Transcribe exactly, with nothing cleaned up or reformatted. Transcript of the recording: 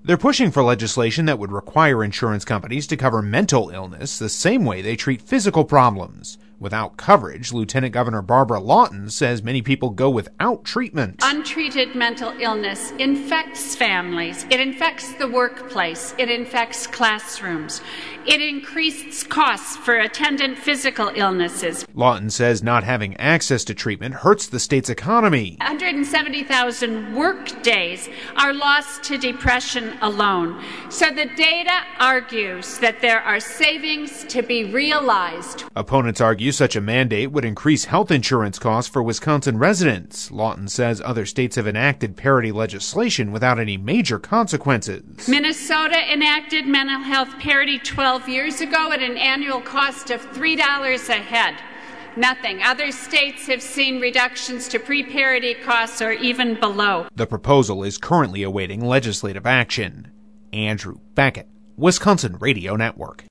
They're pushing for legislation that would require insurance companies to cover mental illness the same way they treat physical problems. Without coverage, Lieutenant Governor Barbara Lawton says many people go without treatment. Untreated mental illness infects families. It infects the workplace. It infects classrooms. It increases costs for attendant physical illnesses. Lawton says not having access to treatment hurts the state's economy. one hundred seventy thousand work days are lost to depression alone. So the data argues that there are savings to be realized. Opponents argue such a mandate would increase health insurance costs for Wisconsin residents. Lawton says other states have enacted parity legislation without any major consequences. Minnesota enacted mental health parity twelve years ago at an annual cost of three dollars a head. Nothing. Other states have seen reductions to pre-parity costs or even below. The proposal is currently awaiting legislative action. Andrew Beckett, Wisconsin Radio Network.